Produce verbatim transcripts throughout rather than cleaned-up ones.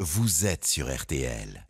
vous êtes sur R T L.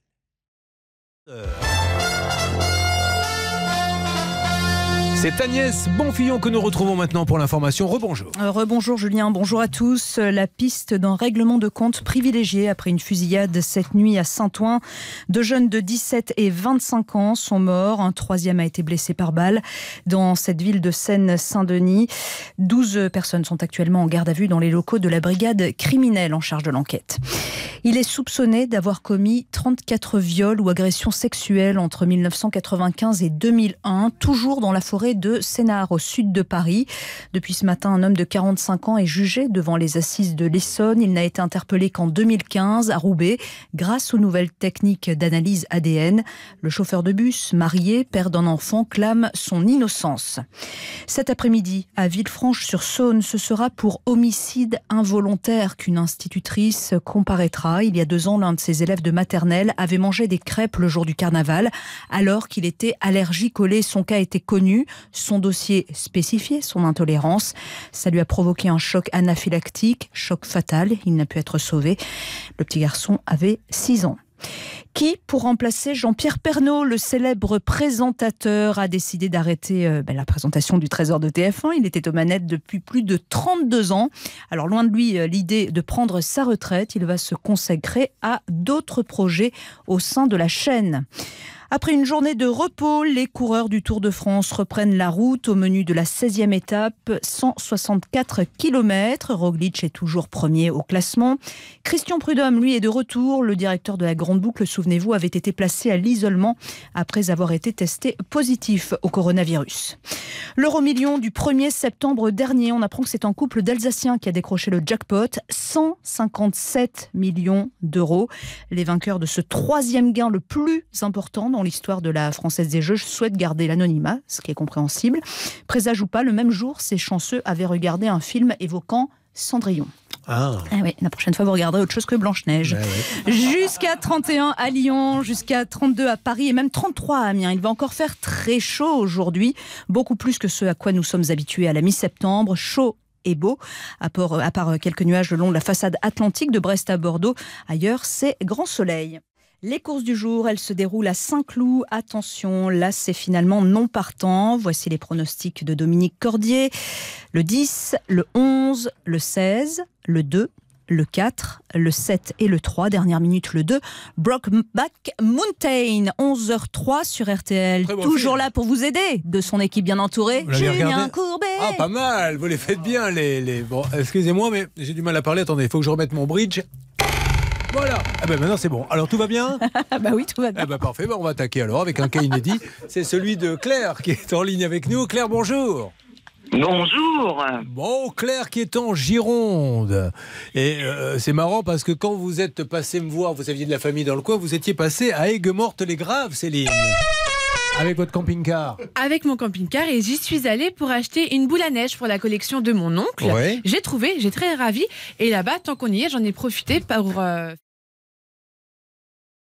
C'est Agnès Bonfillon que nous retrouvons maintenant pour l'information. Rebonjour. Euh, rebonjour Julien, bonjour à tous. La piste d'un règlement de compte privilégié après une fusillade cette nuit à Saint-Ouen. Deux jeunes de dix-sept et vingt-cinq ans sont morts. Un troisième a été blessé par balle dans cette ville de Seine-Saint-Denis. douze personnes sont actuellement en garde à vue dans les locaux de la brigade criminelle en charge de l'enquête. Il est soupçonné d'avoir commis trente-quatre viols ou agressions sexuelles entre mille neuf cent quatre-vingt-quinze et deux mille un, toujours dans la forêt de Sénart, au sud de Paris. Depuis ce matin, un homme de quarante-cinq ans est jugé devant les assises de l'Essonne. Il n'a été interpellé qu'en deux mille quinze à Roubaix grâce aux nouvelles techniques d'analyse A D N. Le chauffeur de bus, marié, père d'un enfant, clame son innocence. Cet après-midi, à Villefranche-sur-Saône, ce sera pour homicide involontaire qu'une institutrice comparaîtra. Il y a deux ans, l'un de ses élèves de maternelle avait mangé des crêpes le jour du carnaval alors qu'il était allergique au lait. Son cas était connu. Son dossier spécifiait son intolérance. Ça lui a provoqué un choc anaphylactique, choc fatal. Il n'a pu être sauvé. Le petit garçon avait six ans. Qui, pour remplacer Jean-Pierre Pernaut, le célèbre présentateur, a décidé d'arrêter euh, ben, la présentation du Trésor de T F un. Il était aux manettes depuis plus de trente-deux ans. Alors loin de lui euh, l'idée de prendre sa retraite, il va se consacrer à d'autres projets au sein de la chaîne. Après une journée de repos, les coureurs du Tour de France reprennent la route au menu de la seizième étape, cent soixante-quatre kilomètres. Roglic est toujours premier au classement. Christian Prudhomme, lui, est de retour. Le directeur de la Grande Boucle, souvenez-vous, avait été placé à l'isolement après avoir été testé positif au coronavirus. L'euro-million du premier septembre dernier, on apprend que c'est un couple d'Alsaciens qui a décroché le jackpot, cent cinquante-sept millions d'euros. Les vainqueurs de ce troisième gain le plus important dans l'histoire de la Française des Jeux souhaitent garder l'anonymat, ce qui est compréhensible. Présage ou pas, le même jour, ces chanceux avaient regardé un film évoquant Cendrillon. Ah. Ah oui, la prochaine fois, vous regarderez autre chose que Blanche-Neige. Ben oui. Jusqu'à trente et un à Lyon, jusqu'à trente-deux à Paris et même trente-trois à Amiens. Il va encore faire très chaud aujourd'hui, beaucoup plus que ce à quoi nous sommes habitués à la mi-septembre. Chaud et beau, à part, à part quelques nuages le long de la façade atlantique de Brest à Bordeaux. Ailleurs, c'est grand soleil. Les courses du jour, elles se déroulent à Saint-Cloud. Attention, là c'est finalement non partant. Voici les pronostics de Dominique Cordier. Le dix, le onze, le seize, le deux, le quatre, le sept et le trois. Dernière minute, le deux. Brokeback Mountain, onze heures trois sur R T L. Bon Toujours film. Là pour vous aider. De son équipe bien entourée, Vous l'avez Julien regardé ? Courbet. Ah, pas mal. Vous les faites bien, les... les... Bon, excusez-moi, mais j'ai du mal à parler. Attendez, il faut que je remette mon bridge. Voilà. Ah ben maintenant c'est bon. Alors tout va bien ? Ah bah oui, tout va bien. Ah ben parfait, ben on va attaquer alors avec un cas inédit. C'est celui de Claire qui est en ligne avec nous. Claire, bonjour. Bonjour. Bon, Claire qui est en Gironde. Et euh, c'est marrant parce que quand vous êtes passé me voir, vous aviez de la famille dans le coin, vous étiez passé à Aigues-Mortes-les-Graves, Céline. Avec votre camping-car. Avec mon camping-car, et j'y suis allée pour acheter une boule à neige pour la collection de mon oncle. Ouais. J'ai trouvé, j'ai très ravi. Et là-bas, tant qu'on y est, j'en ai profité pour euh,